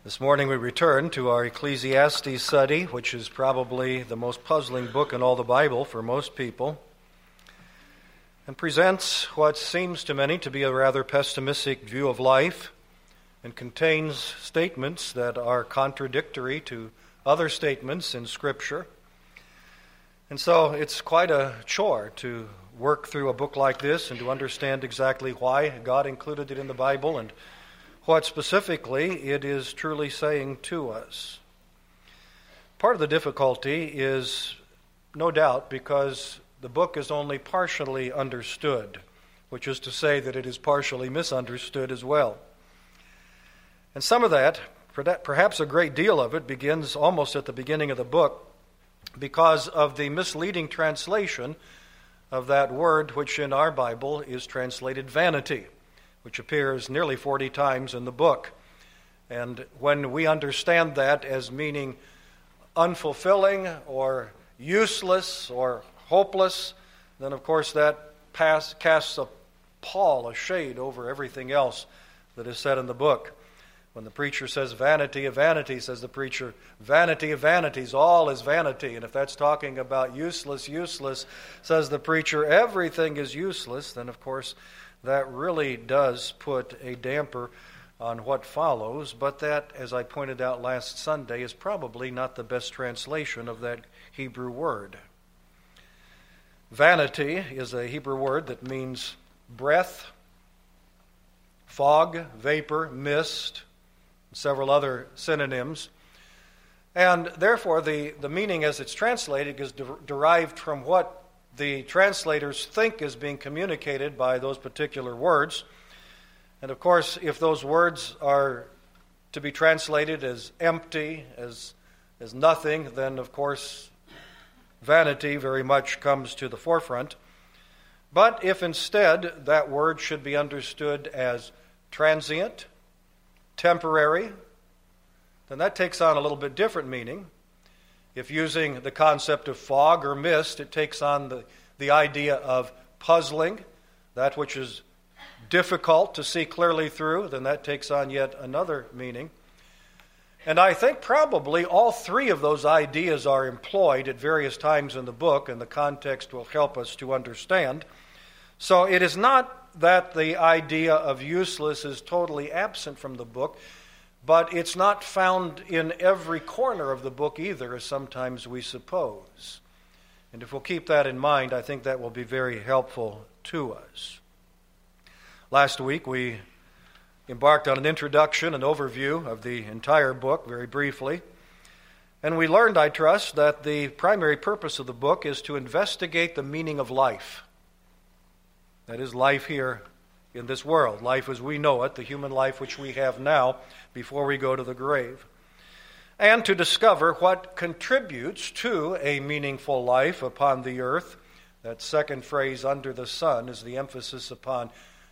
This morning we return to our Ecclesiastes study, which is probably the most puzzling book in all the Bible for most people, and presents what seems to many to be a rather pessimistic view of life, and contains statements that are contradictory to other statements in Scripture. And so it's quite a chore to work through a book like this and to understand exactly why God included it in the Bible and what specifically it is truly saying to us. Part of the difficulty is, no doubt, because the book is only partially understood, which is to say that it is partially misunderstood as well. And some of that, perhaps a great deal of it, begins almost at the beginning of the book because of the misleading translation of that word which in our Bible is translated vanity, which appears nearly 40 times in the book. And when we understand that as meaning unfulfilling or useless or hopeless, then of course that casts a pall, a shade over everything else that is said in the book. When the preacher says vanity of vanity, says the preacher, vanity of vanities, all is vanity. And if that's talking about useless, says the preacher, everything is useless, then of course that really does put a damper on what follows, but that, as I pointed out last Sunday, is probably not the best translation of that Hebrew word. Vanity is a Hebrew word that means breath, fog, vapor, mist, several other synonyms. And therefore, the meaning as it's translated is derived from what the translators think is being communicated by those particular words. And of course, if those words are to be translated as empty, as nothing, then of course vanity very much comes to the forefront. But if instead that word should be understood as transient, temporary, then that takes on a little bit different meaning. If using the concept of fog or mist, it takes on the idea of puzzling, that which is difficult to see clearly through, then that takes on yet another meaning. And I think probably all three of those ideas are employed at various times in the book, and the context will help us to understand. So it is not that the idea of useless is totally absent from the book, but it's not found in every corner of the book either, as sometimes we suppose. And if we'll keep that in mind, I think that will be very helpful to us. Last week we embarked on an introduction, an overview of the entire book, very briefly. And we learned, I trust, that the primary purpose of the book is to investigate the meaning of life. That is, life here in this world, life as we know it, the human life which we have now before we go to the grave. And to discover what contributes to a meaningful life upon the earth. That second phrase, under the sun, is the emphasis upon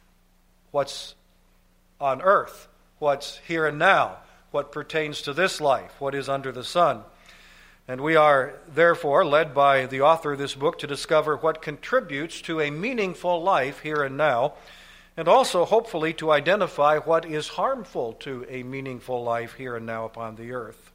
what's on earth, what's here and now, what pertains to this life, what is under the sun. And we are therefore led by the author of this book to discover what contributes to a meaningful life here and now, and also hopefully to identify what is harmful to a meaningful life here and now upon the earth.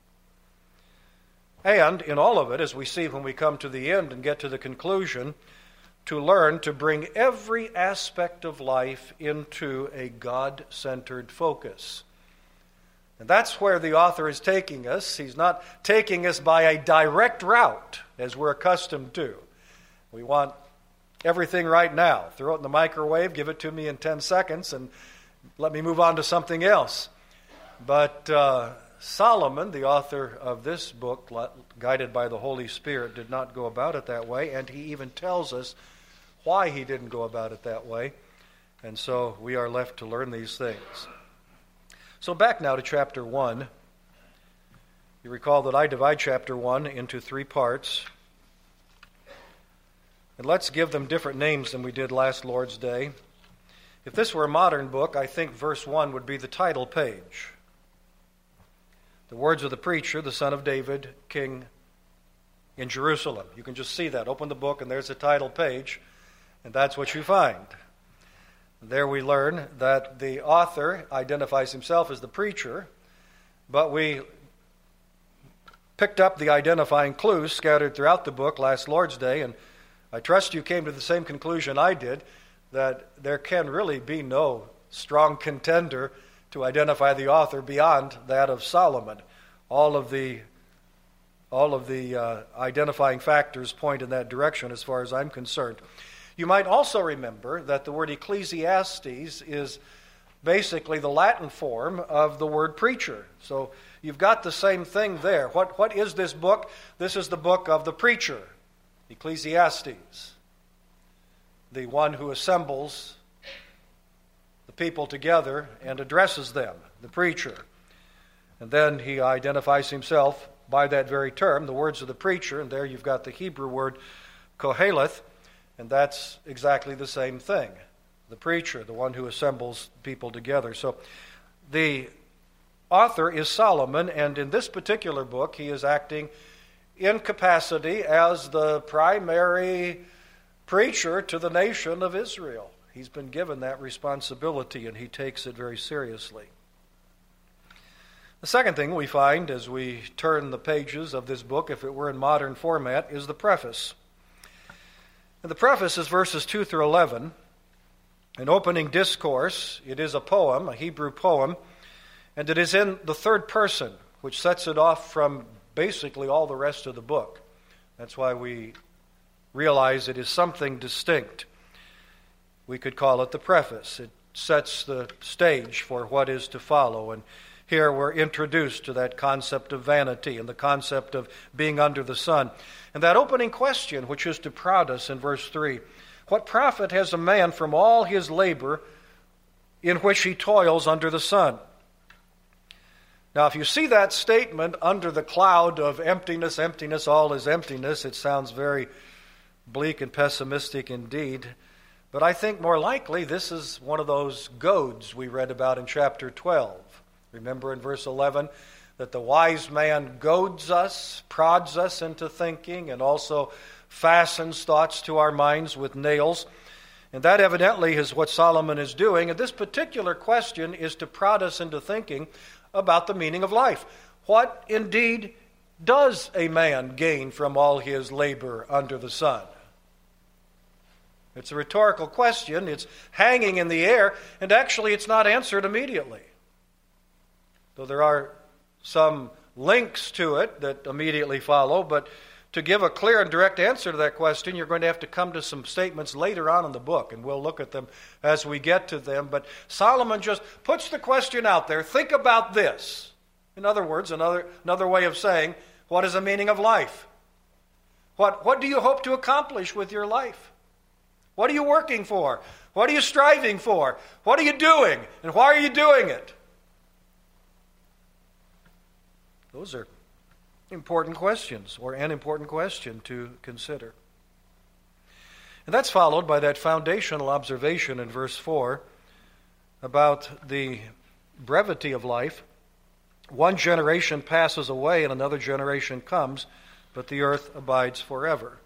And in all of it, as we see when we come to the end and get to the conclusion, to learn to bring every aspect of life into a God-centered focus. And that's where the author is taking us. He's not taking us by a direct route, as we're accustomed to. We want everything right now. Throw it in the microwave, give it to me in 10 seconds, and let me move on to something else. But Solomon, the author of this book, guided by the Holy Spirit, did not go about it that way, and he even tells us why he didn't go about it that way. And so we are left to learn these things. So back now to chapter 1. You recall that I divide chapter 1 into 3 parts. And let's give them different names than we did last Lord's Day. If this were a modern book, I think verse 1 would be the title page. The words of the preacher, the son of David, king in Jerusalem. You can just see that. Open the book and there's the title page, and that's what you find. There we learn that the author identifies himself as the preacher, But we picked up the identifying clues scattered throughout the book last Lord's Day, and I trust you came to the same conclusion I did, that there can really be no strong contender to identify the author beyond that of Solomon. All of the identifying factors point in that direction as far as I'm concerned. You might also remember that the word Ecclesiastes is basically the Latin form of the word preacher. So you've got the same thing there. What is this book? This is the book of the preacher, Ecclesiastes, the one who assembles the people together and addresses them, the preacher. And then he identifies himself by that very term, the words of the preacher, and there you've got the Hebrew word koheleth, and that's exactly the same thing. The preacher, the one who assembles people together. So the author is Solomon, and in this particular book he is acting in capacity as the primary preacher to the nation of Israel. He's been given that responsibility, and he takes it very seriously. The second thing we find as we turn the pages of this book, if it were in modern format, is the preface. And the preface is verses 2 through 11. An opening discourse. It is a poem, a Hebrew poem, and it is in the third person, which sets it off from basically all the rest of the book. That's why we realize it is something distinct. We could call it the preface. It sets the stage for what is to follow, and here we're introduced to that concept of vanity and the concept of being under the sun. And that opening question, which is to prod us in verse 3, what profit has a man from all his labor in which he toils under the sun? Now, if you see that statement, under the cloud of emptiness, emptiness, all is emptiness, it sounds very bleak and pessimistic indeed. But I think more likely this is one of those goads we read about in chapter 12. Remember in verse 11 that the wise man goads us, prods us into thinking, and also fastens thoughts to our minds with nails. And that evidently is what Solomon is doing. And this particular question is to prod us into thinking about the meaning of life. What indeed does a man gain from all his labor under the sun? It's a rhetorical question. It's hanging in the air, and actually it's not answered immediately. Though there are some links to it that immediately follow, but to give a clear and direct answer to that question, you're going to have to come to some statements later on in the book, and we'll look at them as we get to them. But Solomon just puts the question out there, think about this. In other words, another way of saying, what is the meaning of life? What do you hope to accomplish with your life? What are you working for? What are you striving for? What are you doing? And why are you doing it? Those are important questions, or an important question to consider. And that's followed by that foundational observation in verse 4 about the brevity of life. One generation passes away and another generation comes, but the earth abides forever.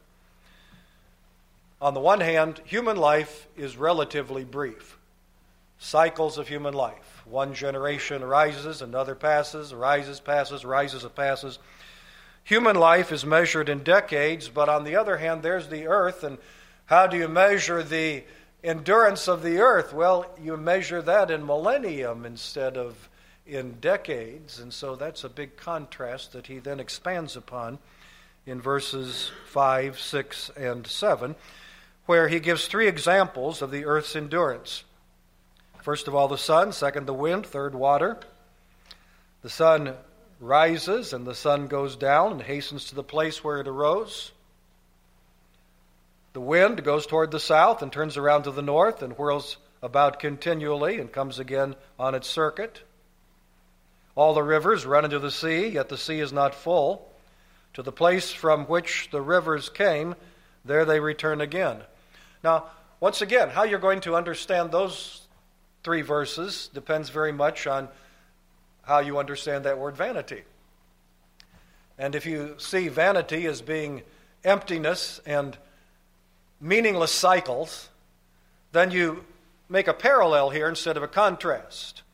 On the one hand, human life is relatively brief. Cycles of human life. One generation arises, another passes, arises, passes, rises, and passes. Human life is measured in decades, but on the other hand, there's the earth, and how do you measure the endurance of the earth? Well, you measure that in millennium instead of in decades, and so that's a big contrast that he then expands upon in verses 5, 6, and 7, where he gives three examples of the earth's endurance. First of all, the sun. Second, the wind. Third, water. The sun rises and the sun goes down and hastens to the place where it arose. The wind goes toward the south and turns around to the north and whirls about continually and comes again on its circuit. All the rivers run into the sea, yet the sea is not full. To the place from which the rivers came, there they return again. Now, once again, how you're going to understand those three verses depends very much on how you understand that word vanity. And if you see vanity as being emptiness and meaningless cycles, then you make a parallel here instead of a contrast.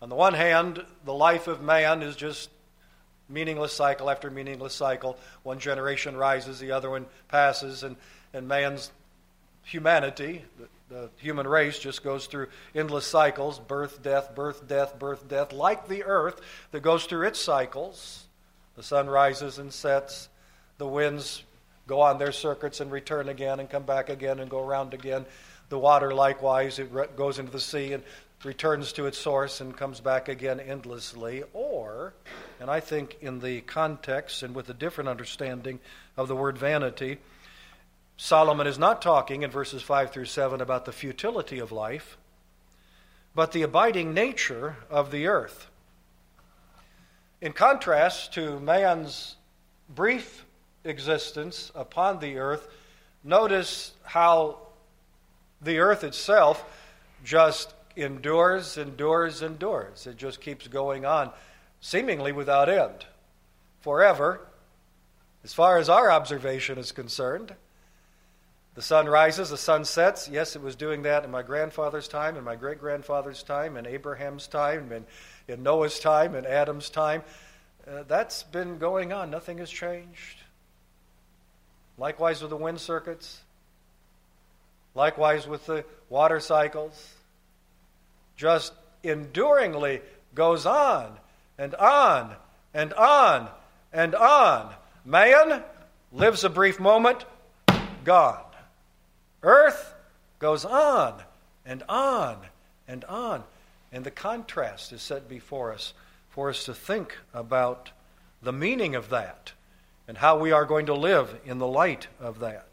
On the one hand, the life of man is just meaningless cycle after meaningless cycle. One generation rises, the other one passes, and man's humanity, the human race, just goes through endless cycles, birth, death, birth, death, birth, death, like the earth that goes through its cycles. The sun rises and sets, the winds go on their circuits and return again and come back again and go around again. The water likewise, it goes into the sea and returns to its source and comes back again endlessly. Or, and I think in the context and with a different understanding of the word vanity, Solomon is not talking in verses 5 through 7 about the futility of life, but the abiding nature of the earth. In contrast to man's brief existence upon the earth, notice how the earth itself just endures. It just keeps going on, seemingly without end, forever, as far as our observation is concerned. The sun rises, the sun sets. Yes, it was doing that in my grandfather's time, in my great-grandfather's time, in Abraham's time, in Noah's time, in Adam's time. That's been going on. Nothing has changed. Likewise with the wind circuits. Likewise with the water cycles. Just enduringly goes on and on and on and on. Man lives a brief moment, gone. Earth goes on and on and on. And the contrast is set before us for us to think about the meaning of that and how we are going to live in the light of that.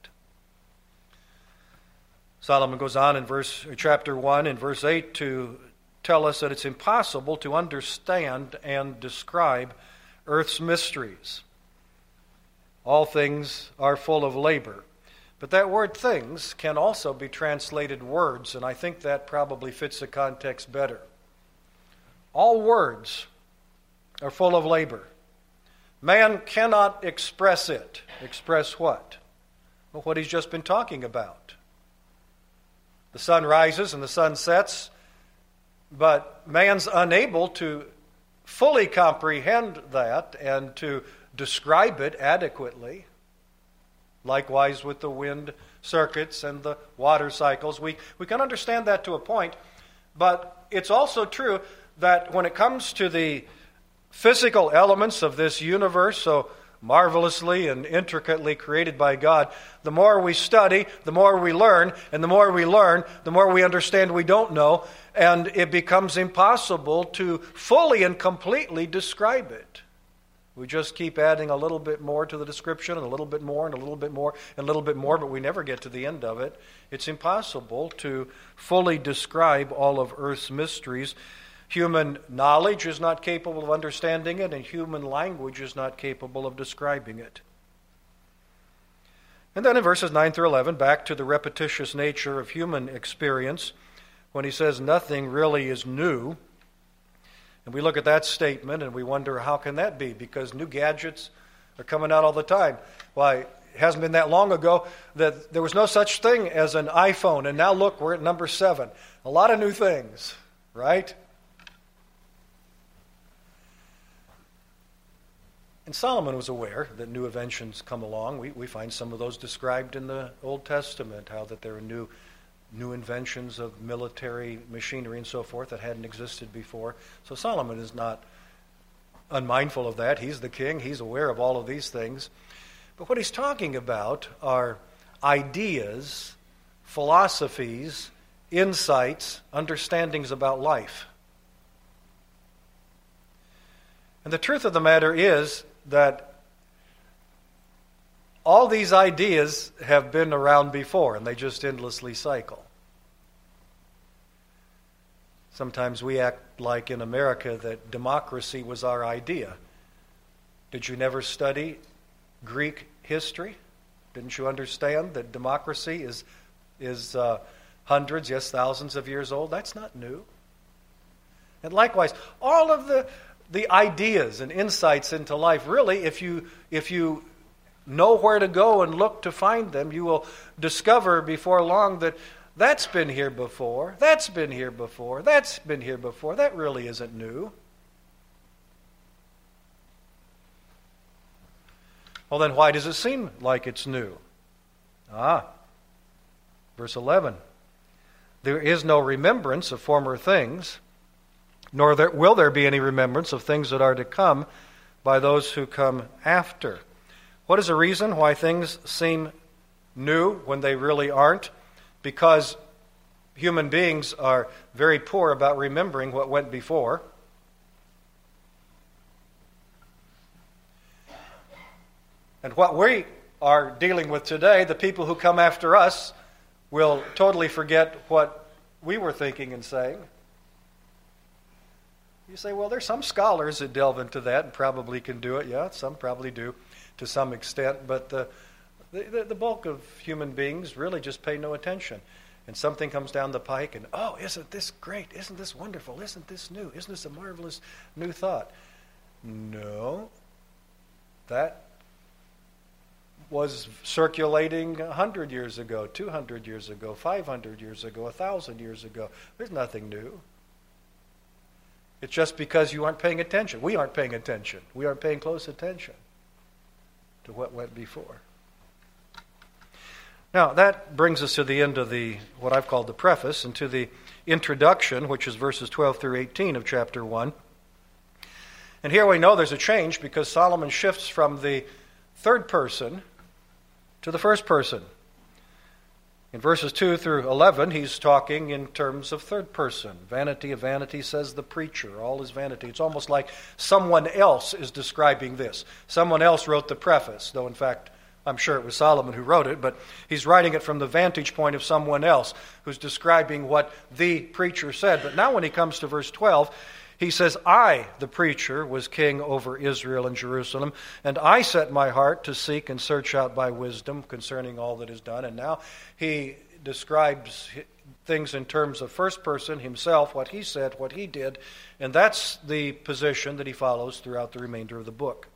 Solomon goes on in chapter 1 in verse 8 to tell us that it's impossible to understand and describe earth's mysteries. All things are full of labor. But that word things can also be translated words, and I think that probably fits the context better. All words are full of labor. Man cannot express it. Express what? Well, what he's just been talking about. The sun rises and the sun sets, but man's unable to fully comprehend that and to describe it adequately. Likewise with the wind circuits and the water cycles. We can understand that to a point, but it's also true that when it comes to the physical elements of this universe, so marvelously and intricately created by God, the more we study, the more we learn, and the more we learn, the more we understand we don't know, and it becomes impossible to fully and completely describe it. We just keep adding a little bit more to the description, and a little bit more, and a little bit more, and a little bit more, but we never get to the end of it. It's impossible to fully describe all of earth's mysteries. Human knowledge is not capable of understanding it, and human language is not capable of describing it. And then in verses 9 through 11, back to the repetitious nature of human experience, when he says nothing really is new. And we look at that statement and we wonder, how can that be? Because new gadgets are coming out all the time. Why, it hasn't been that long ago that there was no such thing as an iPhone, and now look, we're at number 7. A lot of new things, right? And Solomon was aware that new inventions come along. We find some of those described in the Old Testament, how that there are new inventions of military machinery and so forth that hadn't existed before. So Solomon is not unmindful of that. He's the king. He's aware of all of these things. But what he's talking about are ideas, philosophies, insights, understandings about life. And the truth of the matter is that all these ideas have been around before, and they just endlessly cycle. Sometimes we act like in America that democracy was our idea. Did you never study Greek history? Didn't you understand that democracy is hundreds, yes, thousands of years old? That's not new. And likewise, all of the ideas and insights into life, really, if you know where to go and look to find them, you will discover before long that That's been here before. That's been here before. That's been here before. That really isn't new. Well, then why does it seem like it's new? Verse 11. There is no remembrance of former things, nor will there be any remembrance of things that are to come by those who come after. What is the reason why things seem new when they really aren't? Because human beings are very poor about remembering what went before. And what we are dealing with today, the people who come after us will totally forget what we were thinking and saying. You say, well, there's some scholars that delve into that and probably can do it. Yeah, some probably do to some extent, but the bulk of human beings really just pay no attention. And something comes down the pike and, oh, isn't this great? Isn't this wonderful? Isn't this new? Isn't this a marvelous new thought? No. That was circulating 100 years ago, 200 years ago, 500 years ago, 1,000 years ago. There's nothing new. It's just because you aren't paying attention. We aren't paying attention. We aren't paying close attention to what went before. Now, that brings us to the end of what I've called the preface, and to the introduction, which is verses 12 through 18 of chapter 1. And here we know there's a change because Solomon shifts from the third person to the first person. In verses 2 through 11, he's talking in terms of third person. Vanity of vanity, says the preacher. All is vanity. It's almost like someone else is describing this. Someone else wrote the preface, though in fact I'm sure it was Solomon who wrote it, but he's writing it from the vantage point of someone else who's describing what the preacher said. But now when he comes to verse 12, he says, I, the preacher, was king over Israel and Jerusalem, and I set my heart to seek and search out by wisdom concerning all that is done. And now he describes things in terms of first person, himself, what he said, what he did, and that's the position that he follows throughout the remainder of the book.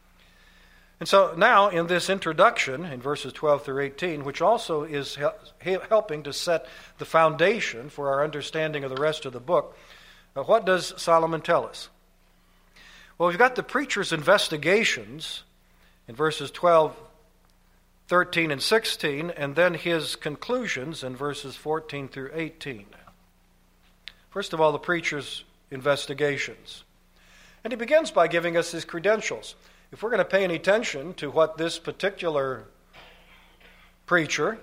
And so now in this introduction, in verses 12 through 18, which also is helping to set the foundation for our understanding of the rest of the book, what does Solomon tell us? Well, we've got the preacher's investigations in verses 12, 13, and 16, and then his conclusions in verses 14 through 18. First of all, the preacher's investigations. And he begins by giving us his credentials. If we're going to pay any attention to what this particular preacher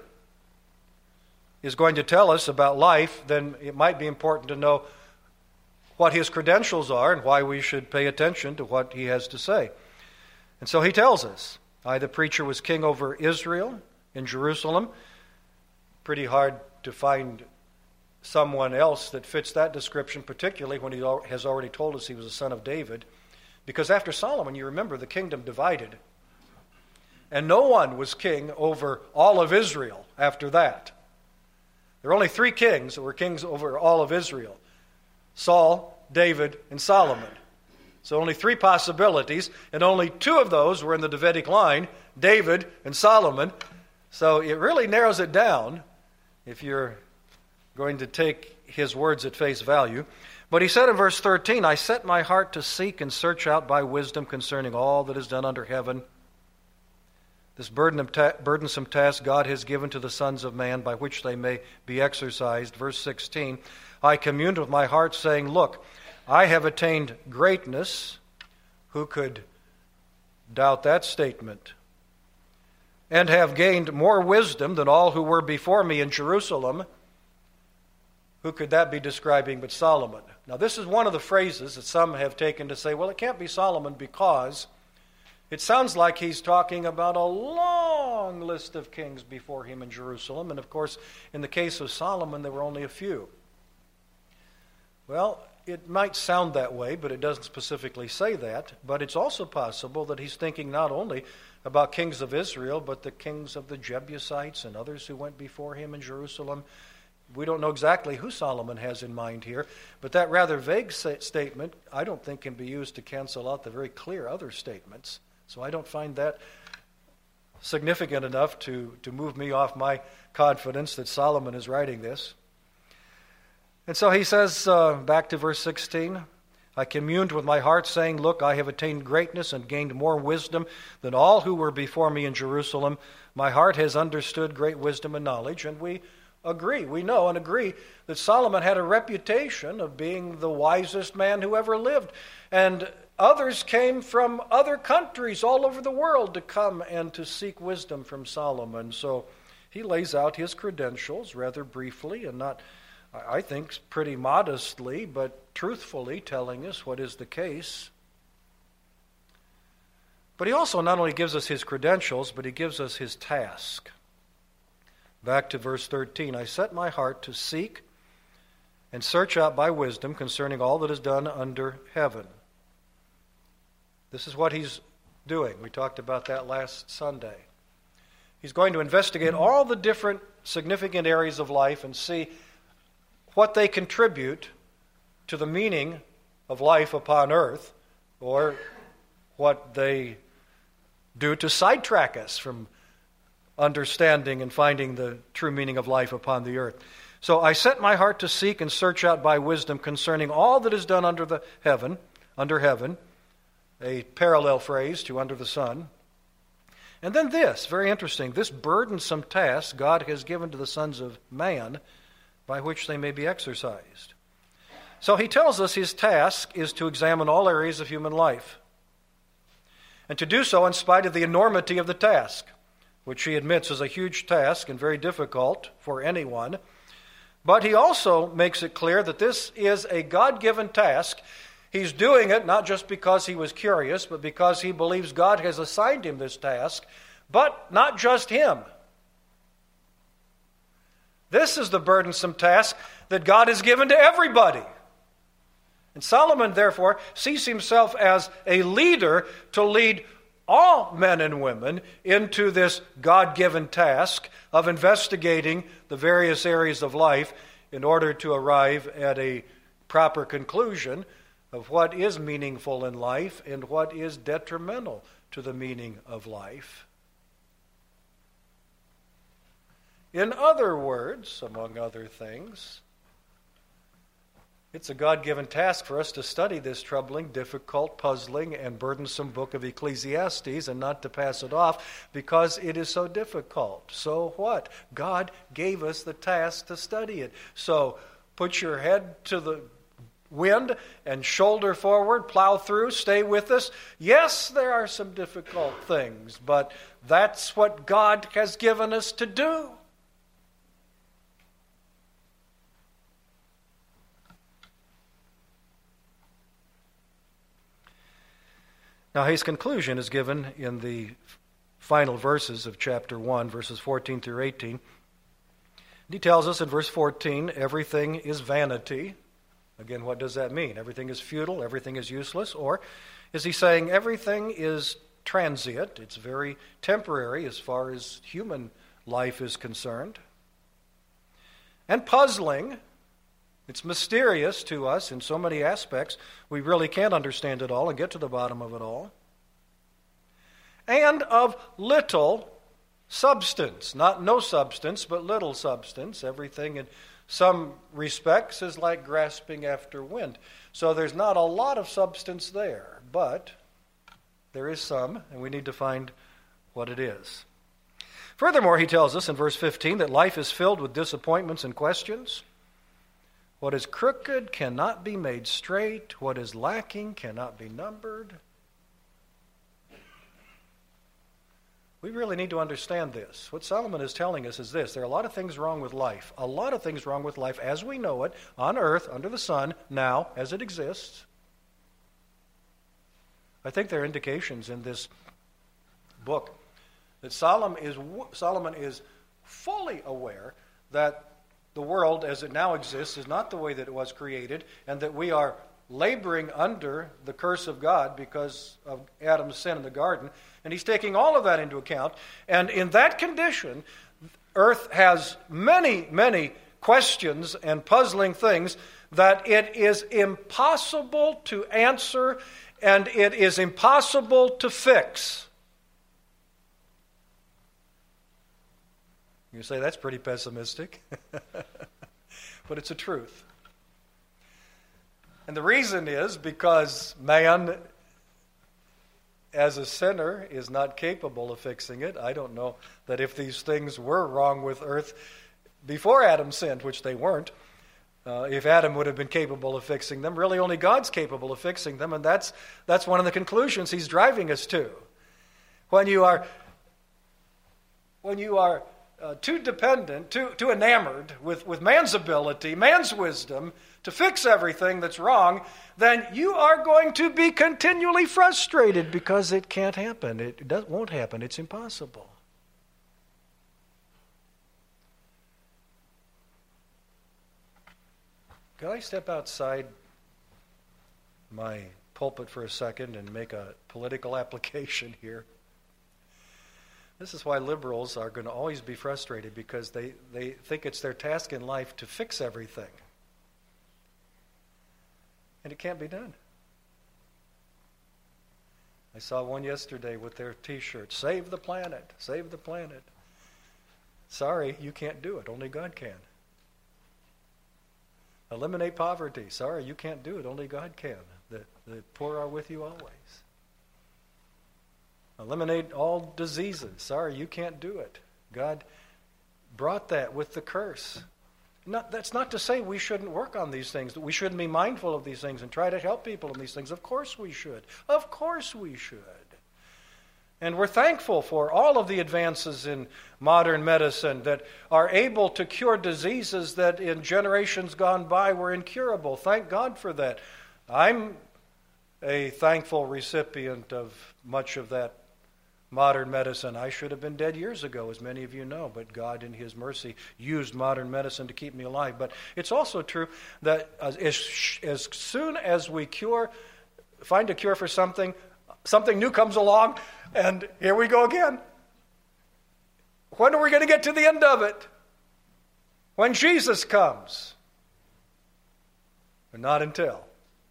is going to tell us about life, then it might be important to know what his credentials are and why we should pay attention to what he has to say. And so he tells us, I, the preacher, was king over Israel in Jerusalem. Pretty hard to find someone else that fits that description, particularly when he has already told us he was a son of David. Because after Solomon, you remember, the kingdom divided. And no one was king over all of Israel after that. There were only 3 kings that were kings over all of Israel: Saul, David, and Solomon. So only 3 possibilities, and only 2 of those were in the Davidic line, David and Solomon. So it really narrows it down if you're going to take his words at face value. But he said in verse 13, I set my heart to seek and search out by wisdom concerning all that is done under heaven. This burdensome task God has given to the sons of man, by which they may be exercised. Verse 16, I communed with my heart, saying, look, I have attained greatness. Who could doubt that statement? And have gained more wisdom than all who were before me in Jerusalem. Who could that be describing but Solomon? Now, this is one of the phrases that some have taken to say, well, it can't be Solomon because it sounds like he's talking about a long list of kings before him in Jerusalem. And, of course, in the case of Solomon, there were only a few. Well, it might sound that way, but it doesn't specifically say that. But it's also possible that he's thinking not only about kings of Israel, but the kings of the Jebusites and others who went before him in Jerusalem. We don't know exactly who Solomon has in mind here, but that rather vague statement I don't think can be used to cancel out the very clear other statements. So I don't find that significant enough to move me off my confidence that Solomon is writing this. And so he says, back to verse 16, I communed with my heart, saying, Look, I have attained greatness and gained more wisdom than all who were before me in Jerusalem. My heart has understood great wisdom and knowledge. And we know and agree that Solomon had a reputation of being the wisest man who ever lived. And others came from other countries all over the world to come and to seek wisdom from Solomon. So he lays out his credentials rather briefly and not, I think, pretty modestly, but truthfully telling us what is the case. But he also not only gives us his credentials, but he gives us his task. Back to verse 13, I set my heart to seek and search out by wisdom concerning all that is done under heaven. This is what he's doing. We talked about that last Sunday. He's going to investigate all the different significant areas of life and see what they contribute to the meaning of life upon earth, or what they do to sidetrack us from understanding and finding the true meaning of life upon the earth. So I set my heart to seek and search out by wisdom concerning all that is done under heaven, a parallel phrase to under the sun. And then this, very interesting, this burdensome task God has given to the sons of man by which they may be exercised. So he tells us his task is to examine all areas of human life, and to do so in spite of the enormity of the task, which he admits is a huge task and very difficult for anyone. But he also makes it clear that this is a God-given task. He's doing it not just because he was curious, but because he believes God has assigned him this task, but not just him. This is the burdensome task that God has given to everybody. And Solomon, therefore, sees himself as a leader to lead all men and women into this God-given task of investigating the various areas of life in order to arrive at a proper conclusion of what is meaningful in life and what is detrimental to the meaning of life. In other words, among other things, it's a God-given task for us to study this troubling, difficult, puzzling, and burdensome book of Ecclesiastes and not to pass it off because it is so difficult. So what? God gave us the task to study it. So put your head to the wind and shoulder forward, plow through, stay with us. Yes, there are some difficult things, but that's what God has given us to do. Now, his conclusion is given in the final verses of chapter 1, verses 14 through 18. He tells us in verse 14, everything is vanity. Again, what does that mean? Everything is futile, everything is useless? Or is he saying everything is transient? It's very temporary as far as human life is concerned. And puzzling. It's mysterious to us in so many aspects. We really can't understand it all and get to the bottom of it all. And of little substance. Not no substance, but little substance. Everything in some respects is like grasping after wind. So there's not a lot of substance there, but there is some, and we need to find what it is. Furthermore, he tells us in verse 15 that life is filled with disappointments and questions. What is crooked cannot be made straight. What is lacking cannot be numbered. We really need to understand this. What Solomon is telling us is this. There are a lot of things wrong with life. A lot of things wrong with life as we know it, on earth, under the sun, now, as it exists. I think there are indications in this book that Solomon is fully aware that the world as it now exists is not the way that it was created, and that we are laboring under the curse of God because of Adam's sin in the garden. And he's taking all of that into account. And in that condition, earth has many, many questions and puzzling things that it is impossible to answer and it is impossible to fix. You say, that's pretty pessimistic. But it's a truth. And the reason is because man, as a sinner, is not capable of fixing it. I don't know that if these things were wrong with earth before Adam sinned, which they weren't, if Adam would have been capable of fixing them. Really, only God's capable of fixing them, and that's one of the conclusions he's driving us to. When you are too dependent, too enamored with man's ability, man's wisdom to fix everything that's wrong, then you are going to be continually frustrated because it can't happen. It won't happen. It's impossible. Could I step outside my pulpit for a second and make a political application here? This is why liberals are going to always be frustrated, because they think it's their task in life to fix everything. And it can't be done. I saw one yesterday with their t-shirt, "Save the planet, save the planet." Sorry, you can't do it. Only God can. Eliminate poverty. Sorry, you can't do it. Only God can. The poor are with you always. Eliminate all diseases. Sorry, you can't do it. God brought that with the curse. That's not to say we shouldn't work on these things, that we shouldn't be mindful of these things and try to help people in these things. Of course we should. Of course we should. And we're thankful for all of the advances in modern medicine that are able to cure diseases that in generations gone by were incurable. Thank God for that. I'm a thankful recipient of much of that modern medicine. I should have been dead years ago, as many of you know, but God in His mercy used modern medicine to keep me alive. But it's also true that as soon as we find a cure for something new comes along, and here we go again. When are we going to get to the end of it? When Jesus comes. But not until.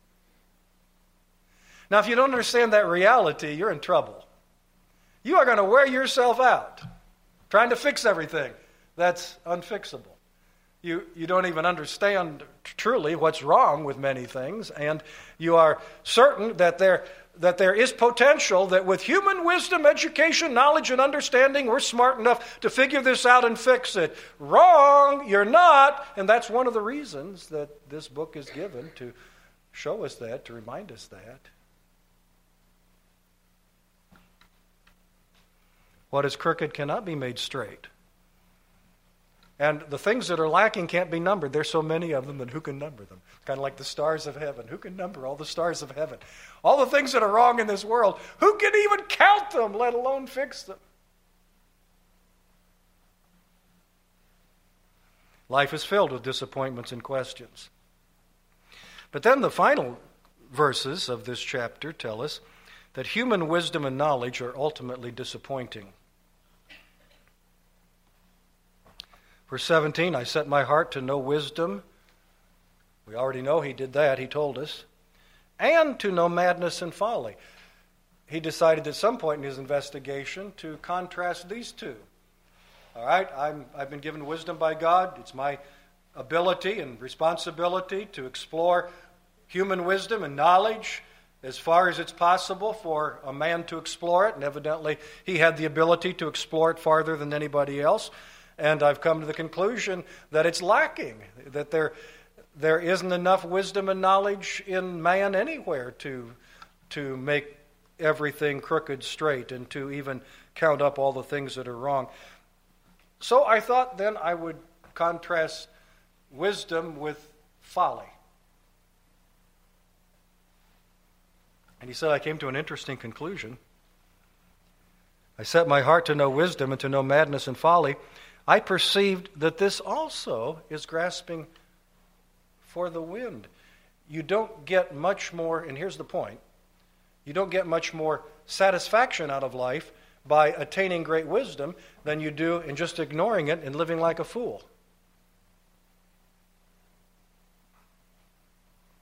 Now, if you don't understand that reality, you're in trouble. You are going to wear yourself out trying to fix everything that's unfixable. You don't even understand truly what's wrong with many things, and you are certain that there is potential that with human wisdom, education, knowledge, and understanding, we're smart enough to figure this out and fix it. Wrong, you're not, and that's one of the reasons that this book is given, to show us that, to remind us that. What is crooked cannot be made straight. And the things that are lacking can't be numbered. There's so many of them that who can number them? Kind of like the stars of heaven. Who can number all the stars of heaven? All the things that are wrong in this world, who can even count them, let alone fix them? Life is filled with disappointments and questions. But then the final verses of this chapter tell us that human wisdom and knowledge are ultimately disappointing. Verse 17, I set my heart to know wisdom. We already know he did that, he told us. And to know madness and folly. He decided at some point in his investigation to contrast these two. All right, I've been given wisdom by God. It's my ability and responsibility to explore human wisdom and knowledge as far as it's possible for a man to explore it. And evidently, he had the ability to explore it farther than anybody else. And I've come to the conclusion that it's lacking, that there isn't enough wisdom and knowledge in man anywhere to make everything crooked straight and to even count up all the things that are wrong. So I thought then I would contrast wisdom with folly. And he said, I came to an interesting conclusion. I set my heart to know wisdom and to know madness and folly. I perceived that this also is grasping for the wind. You don't get much more, and here's the point, you don't get much more satisfaction out of life by attaining great wisdom than you do in just ignoring it and living like a fool.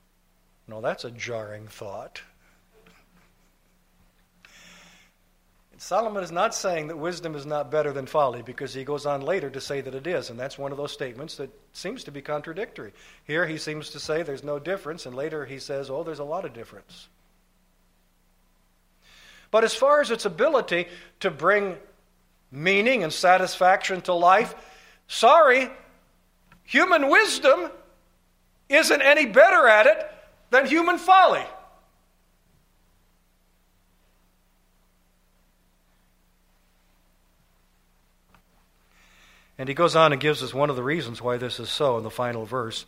No, that's a jarring thought. Solomon is not saying that wisdom is not better than folly, because he goes on later to say that it is, and that's one of those statements that seems to be contradictory. Here he seems to say there's no difference, and later he says, oh, there's a lot of difference. But as far as its ability to bring meaning and satisfaction to life, sorry, human wisdom isn't any better at it than human folly. And he goes on and gives us one of the reasons why this is so in the final verse.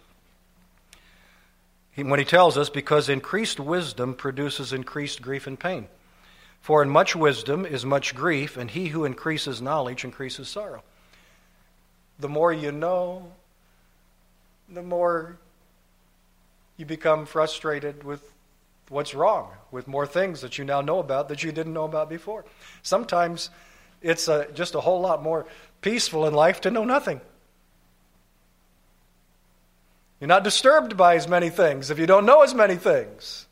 When he tells us, because increased wisdom produces increased grief and pain. For in much wisdom is much grief, and he who increases knowledge increases sorrow. The more you know, the more you become frustrated with what's wrong, with more things that you now know about that you didn't know about before. Sometimes it's just a whole lot more peaceful in life to know nothing. You're not disturbed by as many things if you don't know as many things.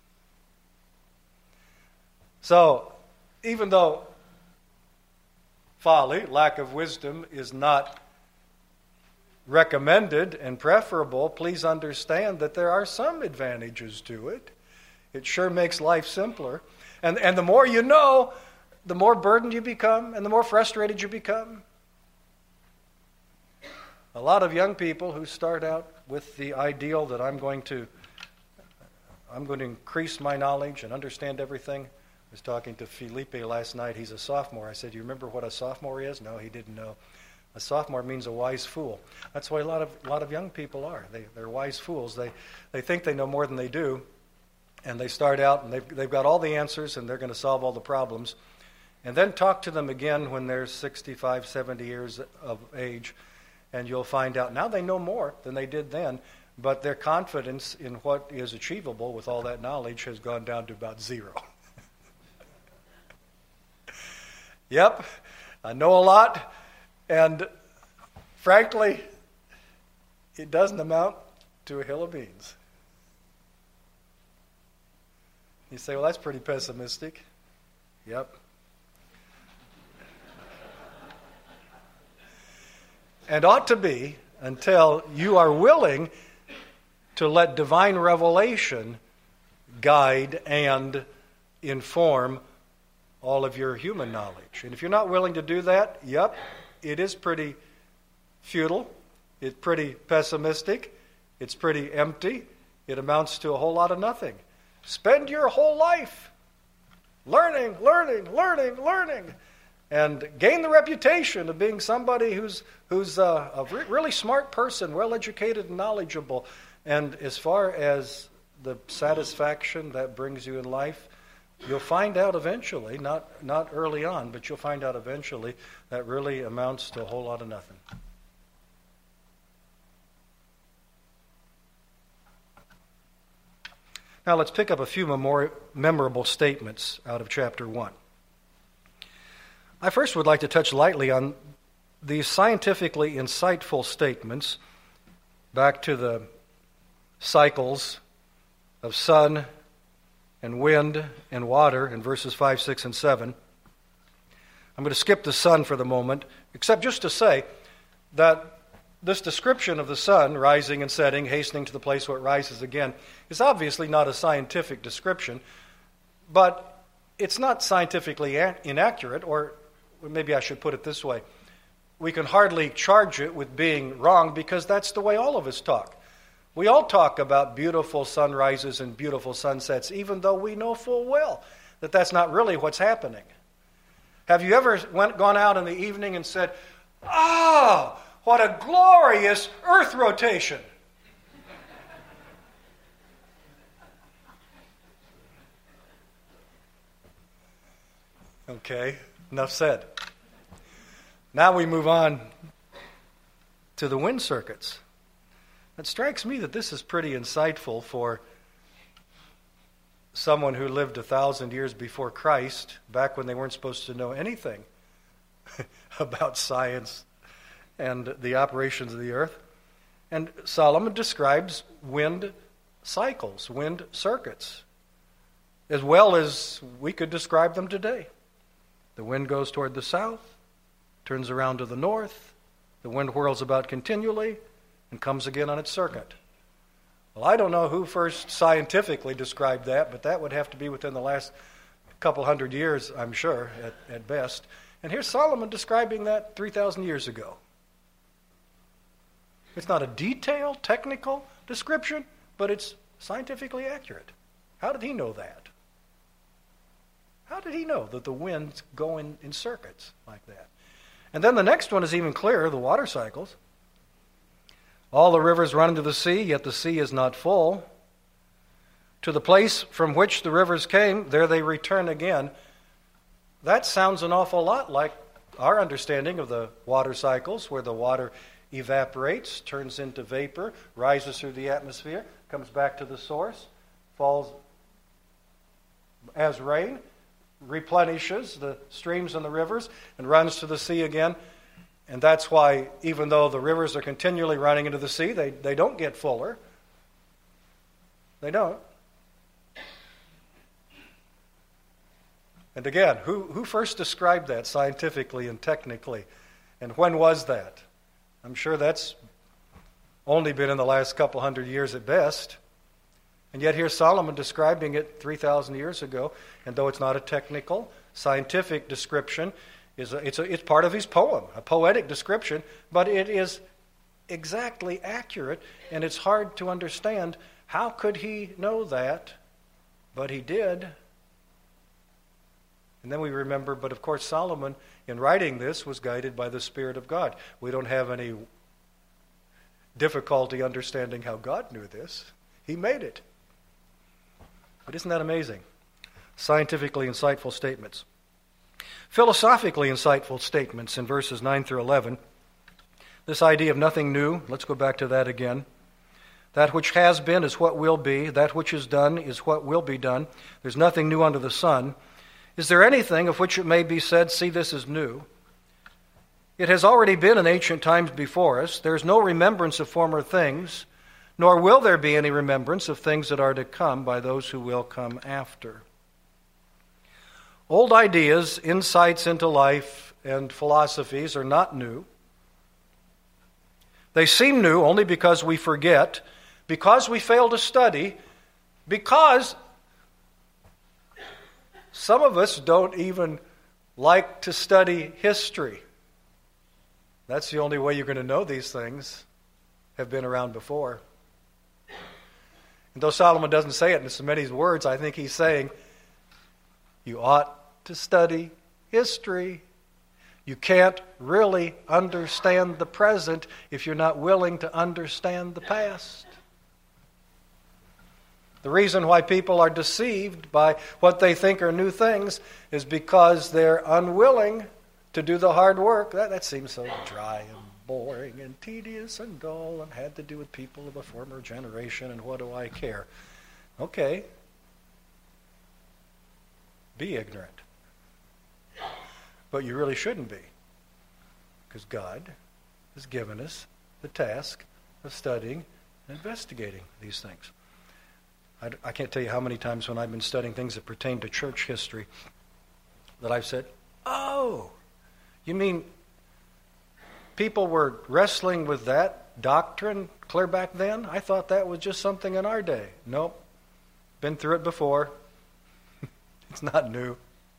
So, even though folly, lack of wisdom, is not recommended and preferable, please understand that there are some advantages to it. It sure makes life simpler. And the more you know, the more burdened you become and the more frustrated you become. A lot of young people who start out with the ideal that I'm going to increase my knowledge and understand everything. I was talking to Felipe last night. He's a sophomore. I said, "You remember what a sophomore is?" No, he didn't know. A sophomore means a wise fool. That's why a lot of young people are. They're wise fools. They think they know more than they do, and they start out and they've got all the answers and they're going to solve all the problems. And then talk to them again when they're 65, 70 years of age, and you'll find out now they know more than they did then, but their confidence in what is achievable with all that knowledge has gone down to about zero. Yep, I know a lot, and frankly, it doesn't amount to a hill of beans. You say, well, that's pretty pessimistic. Yep. And ought to be, until you are willing to let divine revelation guide and inform all of your human knowledge. And if you're not willing to do that, yep, it is pretty futile, it's pretty pessimistic, it's pretty empty, it amounts to a whole lot of nothing. Spend your whole life learning, and gain the reputation of being somebody who's a really smart person, well-educated and knowledgeable. And as far as the satisfaction that brings you in life, you'll find out eventually, not early on, but you'll find out eventually that really amounts to a whole lot of nothing. Now let's pick up a few more memorable statements out of chapter 1. I first would like to touch lightly on these scientifically insightful statements back to the cycles of sun and wind and water in verses 5, 6, and 7. I'm going to skip the sun for the moment, except just to say that this description of the sun rising and setting, hastening to the place where it rises again, is obviously not a scientific description, but it's not scientifically inaccurate, or maybe I should put it this way. We can hardly charge it with being wrong because that's the way all of us talk. We all talk about beautiful sunrises and beautiful sunsets, even though we know full well that that's not really what's happening. Have you ever gone out in the evening and said, "Ah, what a glorious earth rotation"? Okay, enough said. Now we move on to the wind circuits. It strikes me that this is pretty insightful for someone who lived 1,000 years before Christ, back when they weren't supposed to know anything about science and the operations of the earth. And Solomon describes wind cycles, wind circuits, as well as we could describe them today. The wind goes toward the south, turns around to the north, the wind whirls about continually, and comes again on its circuit. Well, I don't know who first scientifically described that, but that would have to be within the last couple hundred years, I'm sure, at best. And here's Solomon describing that 3,000 years ago. It's not a detailed, technical description, but it's scientifically accurate. How did he know that? How did he know that the winds go in circuits like that? And then the next one is even clearer, the water cycles. All the rivers run into the sea, yet the sea is not full. To the place from which the rivers came, there they return again. That sounds an awful lot like our understanding of the water cycles, where the water evaporates, turns into vapor, rises through the atmosphere, comes back to the source, falls as rain, replenishes the streams and the rivers, and runs to the sea again. And that's why, even though the rivers are continually running into the sea, they don't get fuller. They don't. And again, who first described that scientifically and technically? And when was that? I'm sure that's only been in the last couple hundred years at best. And yet here's Solomon describing it 3,000 years ago. And though it's not a technical, scientific description, it's part of his poem, a poetic description, but it is exactly accurate, and it's hard to understand. How could he know that? But he did. And then we remember, but of course Solomon, in writing this, was guided by the Spirit of God. We don't have any difficulty understanding how God knew this. He made it. But isn't that amazing? Scientifically insightful statements. Philosophically insightful statements in verses 9 through 11. This idea of nothing new, let's go back to that again. That which has been is what will be. That which is done is what will be done. There's nothing new under the sun. Is there anything of which it may be said, see, this is new? It has already been in ancient times before us. There is no remembrance of former things, nor will there be any remembrance of things that are to come by those who will come after. Old ideas, insights into life, and philosophies are not new. They seem new only because we forget, because we fail to study, because some of us don't even like to study history. That's the only way you're going to know these things have been around before. And though Solomon doesn't say it in so many words, I think he's saying, you ought to study history. You can't really understand the present if you're not willing to understand the past. The reason why people are deceived by what they think are new things is because they're unwilling to do the hard work. That seems so dry and boring and tedious and dull and had to do with people of a former generation, and what do I care? Okay. Be ignorant. But you really shouldn't be, because God has given us the task of studying and investigating these things. I can't tell you how many times when I've been studying things that pertain to church history that I've said, oh, you mean people were wrestling with that doctrine clear back then? I thought that was just something in our day. Nope. Been through it before. It's not new.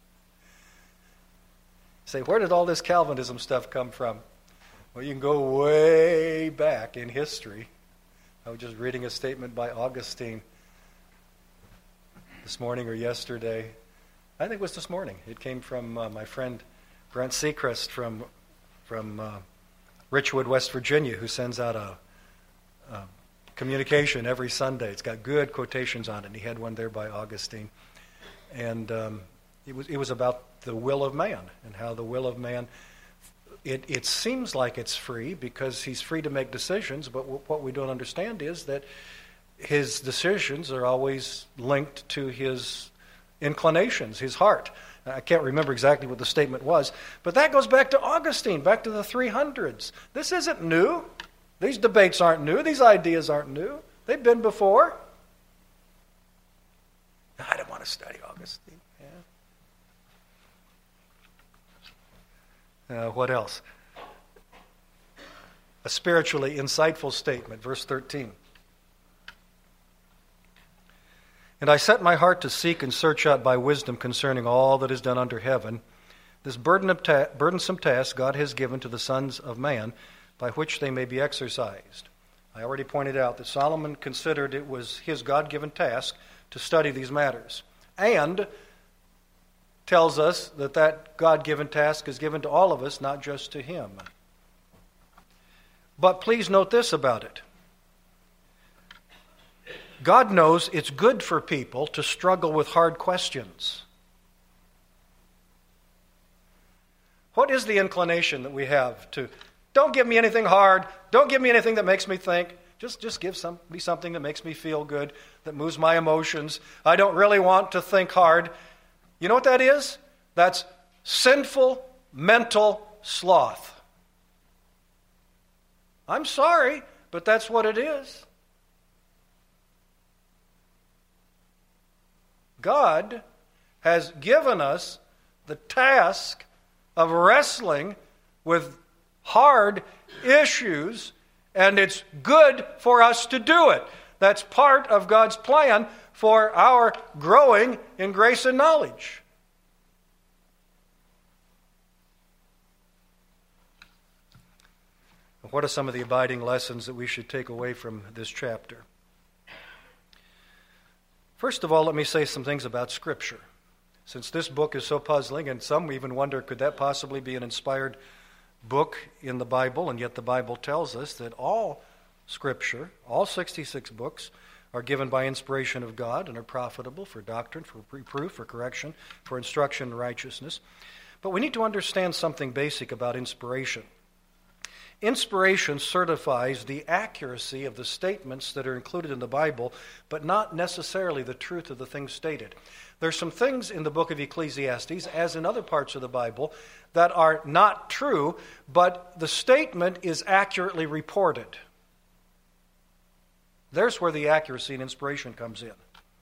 Say, where did all this Calvinism stuff come from? Well, you can go way back in history. I was just reading a statement by Augustine this morning or yesterday. I think it was this morning. It came from my friend Brent Seacrest from Richwood, West Virginia, who sends out a communication every Sunday. It's got good quotations on it, and he had one there by Augustine. And it was about the will of man, and how the will of man, it seems like it's free because he's free to make decisions, but what we don't understand is that his decisions are always linked to his inclinations, his heart. I can't remember exactly what the statement was, but that goes back to Augustine, back to the 300s. This isn't new. These debates aren't new. These ideas aren't new. They've been before. I don't want to study Augustine. Yeah. What else? A spiritually insightful statement, verse 13. And I set my heart to seek and search out by wisdom concerning all that is done under heaven, this burdensome task God has given to the sons of man, by which they may be exercised. I already pointed out that Solomon considered it was his God-given task to study these matters, and tells us that that God-given task is given to all of us, not just to him. But please note this about it. God knows it's good for people to struggle with hard questions. What is the inclination that we have to, don't give me anything hard, don't give me anything that makes me think, just give me something that makes me feel good, that moves my emotions. I don't really want to think hard. You know what that is? That's sinful mental sloth. I'm sorry, but that's what it is. God has given us the task of wrestling with hard issues, and it's good for us to do it. That's part of God's plan for our growing in grace and knowledge. What are some of the abiding lessons that we should take away from this chapter? First of all, let me say some things about Scripture. Since this book is so puzzling, and some even wonder, could that possibly be an inspired book in the Bible? And yet the Bible tells us that all Scripture, all 66 books, are given by inspiration of God and are profitable for doctrine, for reproof, for correction, for instruction in righteousness. But we need to understand something basic about inspiration. Inspiration certifies the accuracy of the statements that are included in the Bible, but not necessarily the truth of the things stated. There's some things in the book of Ecclesiastes, as in other parts of the Bible, that are not true, but the statement is accurately reported. There's where the accuracy and inspiration comes in.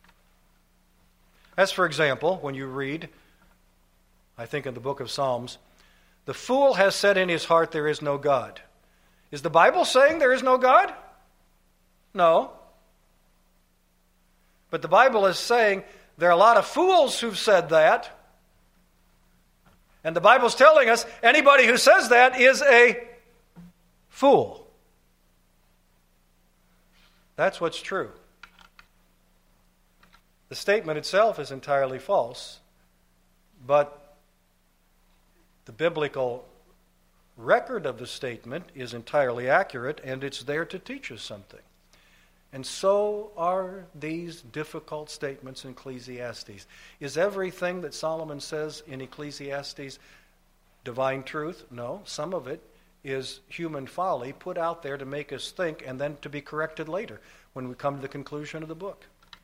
As for example, when you read, I think in the book of Psalms, the fool has said in his heart there is no God. Is the Bible saying there is no God? No. But the Bible is saying there are a lot of fools who've said that. And the Bible's telling us anybody who says that is a fool. That's what's true. The statement itself is entirely false, but the biblical record of the statement is entirely accurate, and it's there to teach us something. And so are these difficult statements in Ecclesiastes. Is everything that Solomon says in Ecclesiastes divine truth? No, some of it is human folly put out there to make us think and then to be corrected later when we come to the conclusion of the book.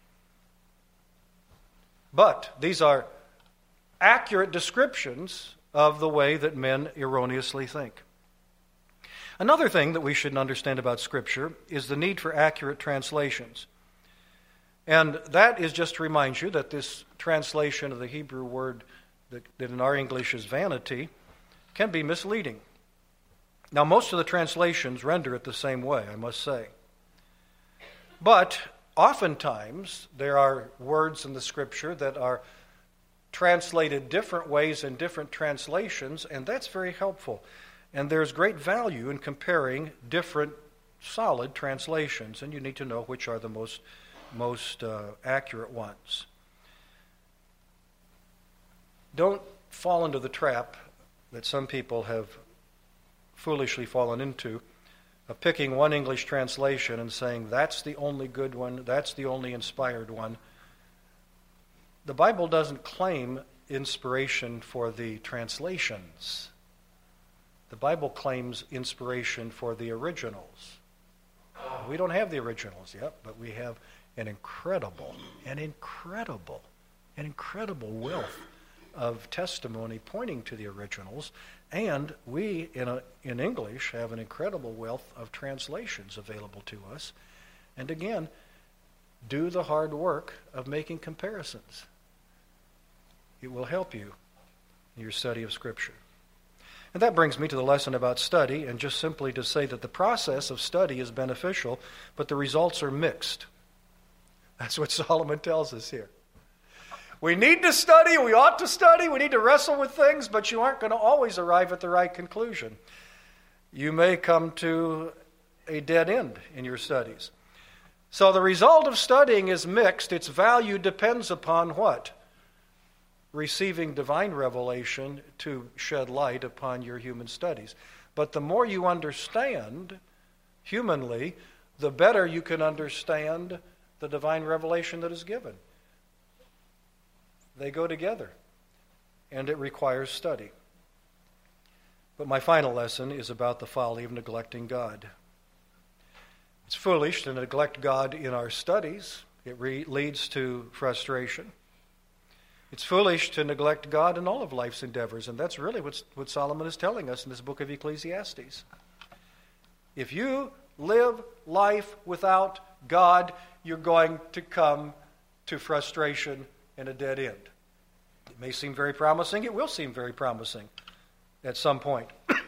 But these are accurate descriptions of the way that men erroneously think. Another thing that we should understand about Scripture is the need for accurate translations. And that is just to remind you that this translation of the Hebrew word that in our English is vanity can be misleading. Now, most of the translations render it the same way, I must say. But oftentimes, there are words in the Scripture that are translated different ways in different translations, and that's very helpful. And there's great value in comparing different solid translations, and you need to know which are the most accurate ones. Don't fall into the trap that some people have foolishly fallen into of picking one English translation and saying that's the only good one, that's the only inspired one. The Bible doesn't claim inspiration for the translations. The Bible claims inspiration for the originals. We don't have the originals yet, but we have an incredible wealth of testimony pointing to the originals, and we, in English, have an incredible wealth of translations available to us. And again, do the hard work of making comparisons. It will help you in your study of Scripture. And that brings me to the lesson about study, and just simply to say that the process of study is beneficial, but the results are mixed. That's what Solomon tells us here. We need to study, we ought to study, we need to wrestle with things, but you aren't going to always arrive at the right conclusion. You may come to a dead end in your studies. So the result of studying is mixed. Its value depends upon what? Receiving divine revelation to shed light upon your human studies. But the more you understand humanly, the better you can understand the divine revelation that is given. They go together, and it requires study. But my final lesson is about the folly of neglecting God. It's foolish to neglect God in our studies. It leads to frustration. It's foolish to neglect God in all of life's endeavors, and that's really what Solomon is telling us in this book of Ecclesiastes. If you live life without God, you're going to come to frustration and a dead end. It may seem very promising. It will seem very promising at some point.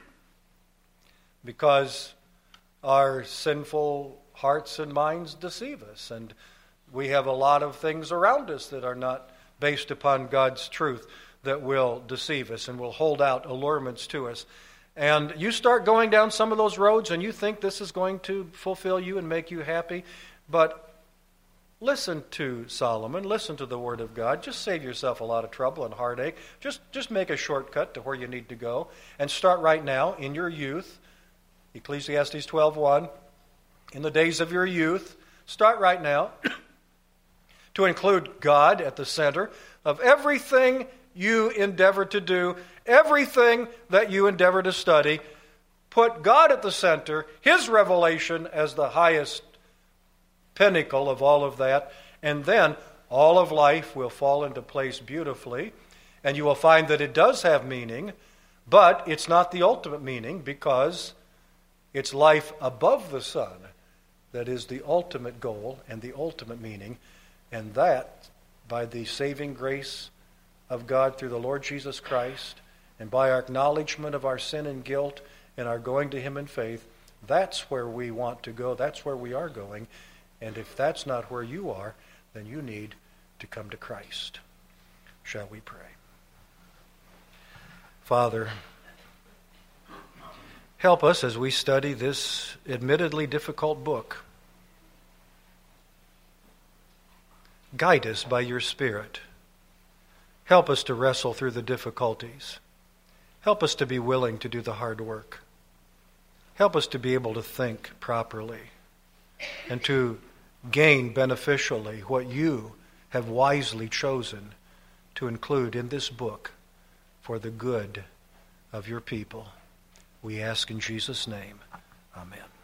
Because our sinful hearts and minds deceive us. And we have a lot of things around us that are not based upon God's truth that will deceive us and will hold out allurements to us. And you start going down some of those roads and you think this is going to fulfill you and make you happy. But listen to Solomon. Listen to the Word of God. Just save yourself a lot of trouble and heartache. Just make a shortcut to where you need to go. And start right now in your youth. Ecclesiastes 12:1. In the days of your youth, start right now to include God at the center of everything you endeavor to do, everything that you endeavor to study. Put God at the center, His revelation as the highest pinnacle of all of that, and then all of life will fall into place beautifully, and you will find that it does have meaning, but it's not the ultimate meaning, because it's life above the sun that is the ultimate goal and the ultimate meaning, and that, by the saving grace of God through the Lord Jesus Christ, and by our acknowledgement of our sin and guilt and our going to Him in faith, that's where we want to go, that's where we are going. And if that's not where you are, then you need to come to Christ. Shall we pray? Father, help us as we study this admittedly difficult book. Guide us by your Spirit. Help us to wrestle through the difficulties. Help us to be willing to do the hard work. Help us to be able to think properly and to gain beneficially what you have wisely chosen to include in this book for the good of your people. We ask in Jesus' name. Amen.